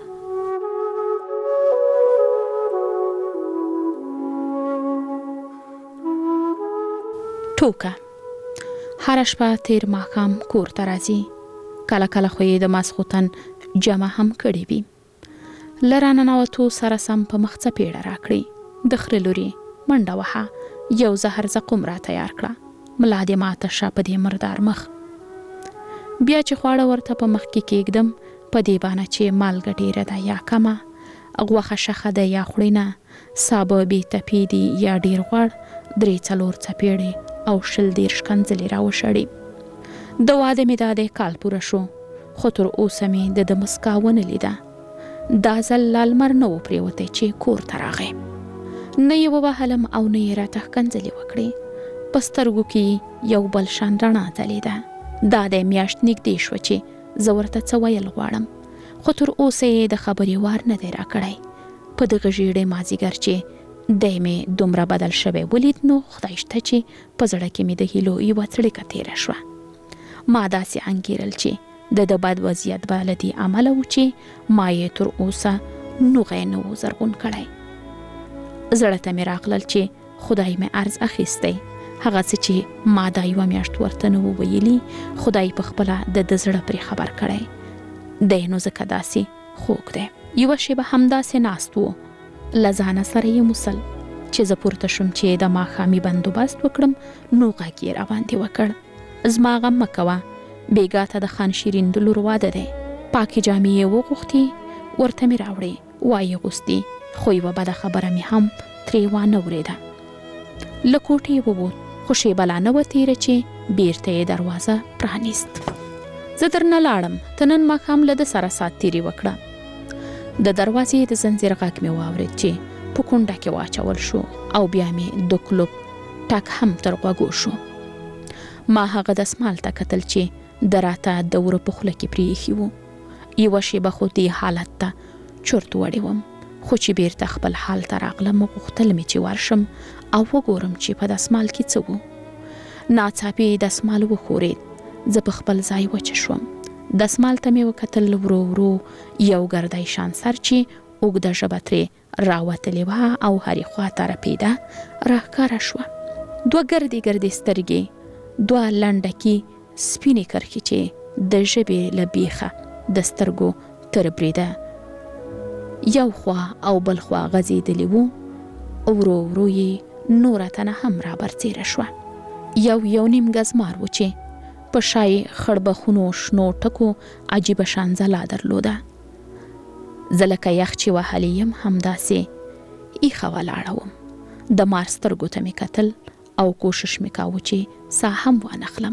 ټوکه هر شپه تیر ماښام کور ته راځي. کله کله خو یې د ماسخوتن جمع هم کړې وي. له راننوتو سره سم په مخ څپېړه راکړي. د خره لوري منډه وهه، یو زهر زقوم را تیار کړه. ملا دې ماته شه په دې مردار مخ. بیا چې خواړه ورته په مخ کې کېږدم، په دې بانه چې مالګه ډېره ده یا کمه، غوښه شخه ده یا خوړینه، سابه بې تپې دي یا ډېر غوړ، 3-4 څپېړې او 20 کنځلې راوشړې. د واده مې دا د کال پوره شو، خو تر اوسه مې د مسکا ونه لیده. دا ځل لا لمر نه و پرېوتی چې کور ته راغی. نه یې ووهلم او نه یې راته ښکنځلې وکړې. په سترګو کې یو بل شان رڼا ځلېده. دا د میاشت نږدې شوه چې زه ورته څه ویل غواړم، خو تر اوسه یې د خبرې وار نه دی راکړی. په دغه ژېړې مازدیګر چې دی مې دومره بدل شوی ولید، نو خدای شته چې په زړه کې مې د هیلو یوه څړیکه تېره شوه. ما داسې انګېرل چې د بد وضعیت به له دې امله و چې ما یې تر اوسه نوغی نه و زرغون کړی. زړه ته مې راغلل چې خدای مې عرض اخیستی. هغه څه چې ما دا یوه میاشت ورته نه و ویلي، خدای په خپله د زړه پرې خبر کړی دی. نو ځکه داسې خوږ دی. یوه شیبه همداسې ناست و. له ځانه سره یې موسل چې زه پورته شم چې د ماښامي بندوبست وکړم، نو غږ یې راباندې وکړ: زما غم مه کوه، بیګا ته د خان شیرین د لور واده دی. پاکې جامې یې وغوښتې، ورته مې راوړې، وایې غوستې، خو یوه بده خبره مې هم ترې وانه ورېده. له کوټې ووت، خو شیبه لا نه وه تېره چې بیرته یې دروازه پرانیست. زه درنه لاړم، ته نن ماښام له ده سره ساعت تېرې وکړه. د دروازې د زنځیر غږ مې واورېد چې په کونډه کې واچول شو او بیا مې د کلوب ټک هم تر غوږو شو. ما هغه دسمال ته کتل چې د راته د وره په خوله کې پرې ایښي وو. یوه شیبه خو دې حالت ته چرت وړې وم، خو چې بیرته خپل حال ته راغلم، غوښتل مې چې ورشم او وګورم چې په دسمال کې څه وو. ناڅاپي دسمال وښورېد. زه په خپل ځای وچه شوم. دسمال ته مې وکتل، ورو ورو یو ګردی شان سر چې اوږده ژبه ترې راوتلې وه او هرې خوا ته رپېده راښکاره شوه. 2 ګردې ګردې سترګې، 2 لنډکي سپینې کرښې چې د ژبې له بیخه د سترګو تر بریده یو خوا او بل خوا غځېدلې وو. ورو ورو یې نوره تنه هم رابرڅېره شوه. یو نیم ګز مار و چې په شای خړبخونو شنو ټکو عجیبه شان ځلا درلوده. زه لکه یخ چې وهلی یم همداسې ایښه ولاړه وم. د مار سترګو ته مې کتل او کوشش مې کاوه چې ساه هم وانخلم.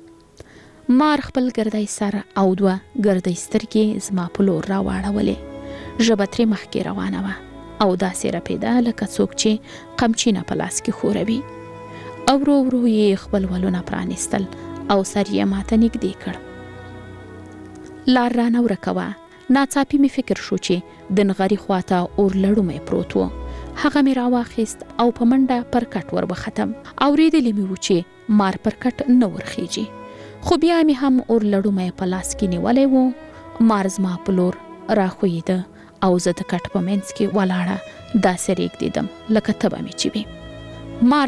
مار خپل ګردی سر او 2 ګردی سترګې زما په لور راواړولې. ژبه ترې مخکې روانه وه او داسې رپېده لکه څوک چې قمچینه په لاس کې خوروي. او ورو ورو یې خپل ولونه پرانیستل او سر یې ماته نږدې کړ. لار رانه ورکه وه. ناڅاپي مې فکر شو چې د نغري خواته اور لړومی پروت و. هغه مې راواخیست او په منډه پر کټ ور وختم. اورېدلې مې و چې مار پر کټ نه ورخیږي، خو بیا مې هم اور لړومی په لاس کې نیولی و. مار زما په لور راښویېده او زه د کټ په منځ کې ولاړه داسې رېږدېدم لکه تبه مې چې وي. مار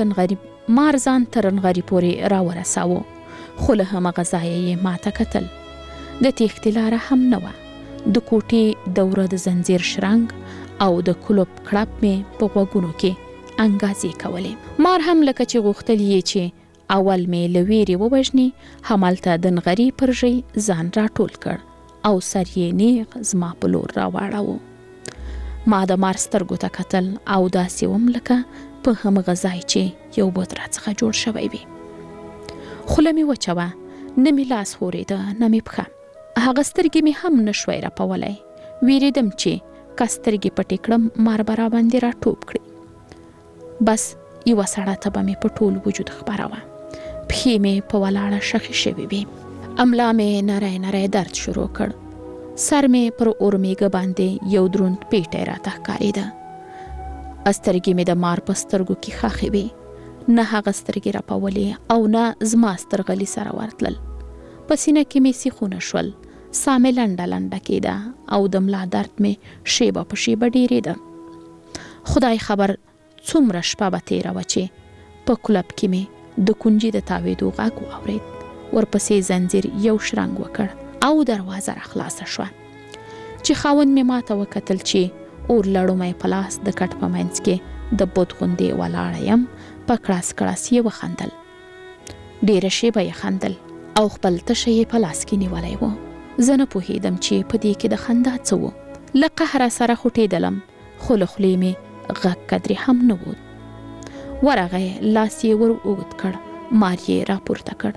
ځان تر نغري پورې راورساوه، خو له همغه ځایه یې ماته کتل. د تېښتې لاره هم نه وه. د کوټې دوره د زنځیر شرنګ او د کلوب کړپ مې په غوږونو کې انګازې کولې. مار هم لکه چې غوښتل یې چې اول مې له ویرې ووژني، همالته د نغري پر ژۍ ځان راټول کړ او سر یې نیغ زما په لور راواړاوه. ما د مار سترګو ته کتل او داسې وم لکه په همغه ځای چې یو بت راڅخه جوړ شوی وي. خوله مې وچه وه، نه مې لاس ښورېده نه مې پښه. هغه سترګې مې هم نه شوی رپولی. ویرېدم چې که سترګې پټې کړم مار به راباندې راټوپ کړي. بس یوه سړه تبه مې په ټول وجود خپره وه. پښې مې په ولاړه شخې شوې وې. املا مې نری نری درد شروع کړ. سر مې پر اورمیږه باندې یو دروند پیټی راته ښکارېده. سترګې مې د مار په سترګو کې ښخې وې. نه هغه سترګې رپولې او نه زما سترغلي سره ورتلل. په سینه کې مې سیخونه شول. ساه مې لنډه لنډه کېده او د ملا درد مې شیبه په شیبه ډېرېده. خدای خبر څومره شپه به تېره وه چې په کلب کې مې د کونجي د تاوېدو غږ واورېد. ورپسې زنځیر یو شرنګ وکړ او دروازه راخلاصه شوه. چې خاوند مې ماته وکتل چې اور لړومی په لاس د کټ په منځ کې د بت غوندې ولاړه یم. په کړاس کړاس یې وخندل. ډېره شیبه یې خندل او خپل تشه یې په لاس کې نیولی و. زه نه پوهېدم چې په دې کې د خندا څه و. له قهره سره خوټېدلم خو له خولې مې غږ قدرې هم نه و. ورغی، لاس یې ور اوږد کړ، مار یې راپورته کړ.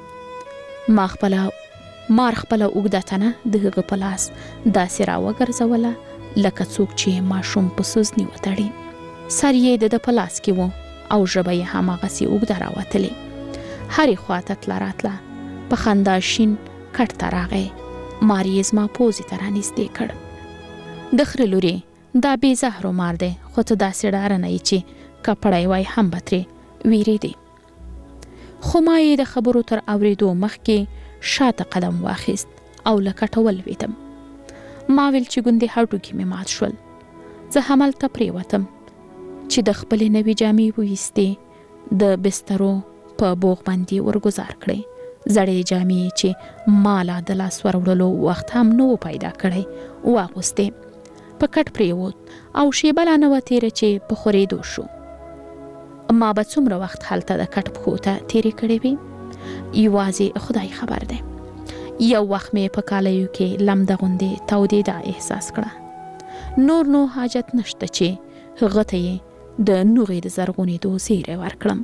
مار خپله اوږده تنه د هغه په لاس داسې راوګرځوله لکه څوک چې ماشوم په سوزني وتړي. سر یې د ده په لاس کې و او ژبه یې هماغسې اوږده راوتلې. هرې خواته تله راتله. په خندا شین کټ ته راغی. مار یې زما پوزې ته رانږدې کړ. د خره لورې، دا بې زهرو مار دی، خو ته داسې ډاره نه یې چې کپړی وای هم به ترې ویرېدې. خو ما یې د خبرو تر اورېدو مخکې شاته قدم واخیست او له کټه ولوېدم. ما ویل چې ګوندې هډوکي مې مات شول. زه همالته پرېوتم چې د خپلې نوې جامې وویستې د بسترو په بوغ باندې ورګزار کړې. زړې جامې چې ما لا د لاس وروړلو وخت هم نه و پیدا کړی واغوستې. په کټ پرېوت او شیبه لا نه وه تېره چې په خورېدو شو. ما به څومره وخت هلته د کټ پښو ته تېرې کړې وې یوازې خدای خبر دی. یو وخت مې په کالیو کې لمده غوندې تودېدا احساس کړه. نور نو حاجت نشته چې هغه ته یې د نوغې د زرغونېدو زیری ورکړم.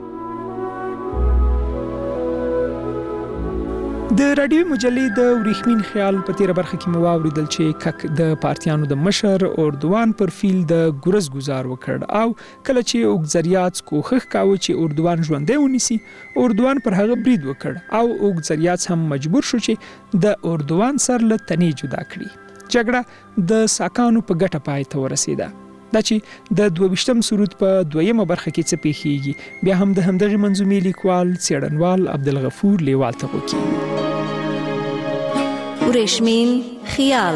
د راډیوي مجلې د وریښمین خیال په تیره برخه کې مو واورېدل چې کک د پارتیانو د مشر اردوان پر فیل د ګورز گزار وکړ او کله چې اوګزریات کوښښ کاوه چې اردوان ژوندی ونیسي، اردوان پر هغه برید وکړ او اوګزریات هم مجبور شو چې د اردوان سر له تنې جدا کړي. جګړه د ساکانو په ګټه پای ته ورسېده. دا چې د 22م سرود په 2مه برخه کې څه پیښیږي بیا هم د همدغې منظومې لیکوال څېړنوال عبدالغفور لیوال ته وکړي. وریښمین خیال.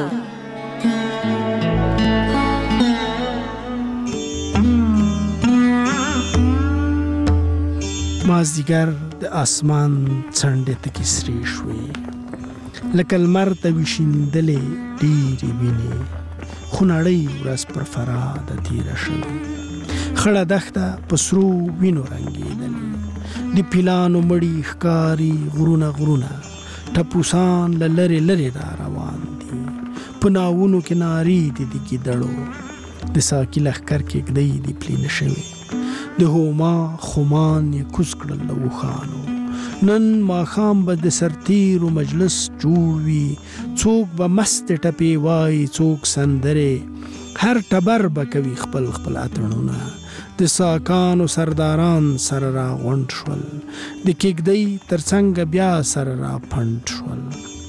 مازدیګر د اسمان څنډې تکې سرې شوې، لکه لمر ته ویشېندلې ډېرې وینې، خو نړۍ ورځ پر فراده تېره شوې. خړه دښته په سرو وینو رنګېدلې، د پیلانو مړي ښکاري غرونه غرونه، ټپوسان له لرې لرې را روان دي. په ناوونو کې نارې دي د ګیدړو، د ساقي لښکر کېږدۍ دي پلینه شوې. د هوما خمان یې کوز کړل له اوښانو. نن ماښام به د سرتیرو مجلس جوړ وي، څوک به مستې ټپې وایي، څوک سندرې، هر ټبر به کوي خپل خپل اتڼونه. د ساکانو سرداران سره را غونډ شول، د کېږدۍ تر څنګه بیا سره را پنډ شول.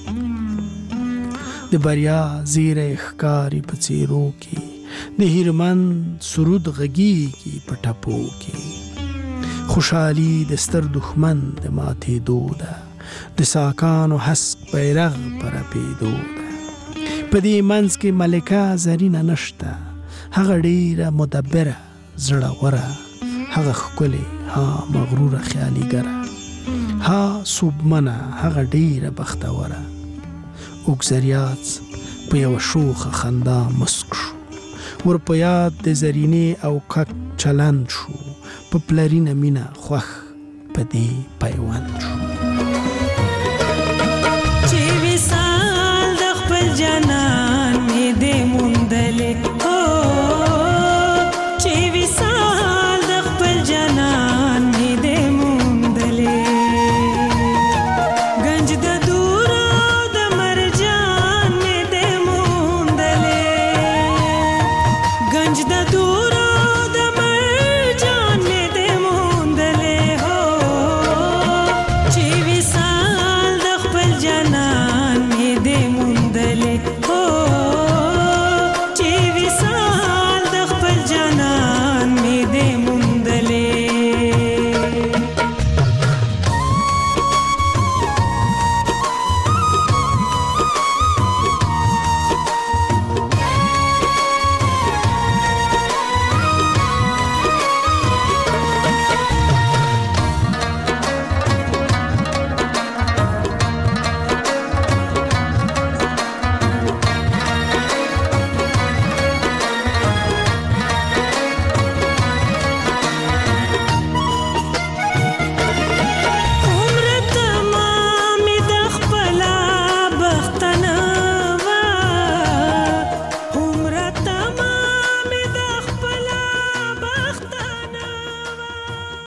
د بریا زیری ښکاري په څېرو کې، د هیرمن سرود غږیږي په ټپو کې. خوشحالي د ستر دښمن د ماتېدو ده، د ساکانو هسک بیرغ په رپېدو ده. په دې منځ کې ملکه زرینه نشته، هغه ډېره مدبره زړوره، هغه ښکلې ها مغروره خیالګره، ها صوبمنه هغه ډېره بختوره. اوګزریات په یوه شوخه خندا مسک شو، ور په یاد د زرینې او کک چلند شو، په پلرینه مینه خوښ په دې پیوند شو.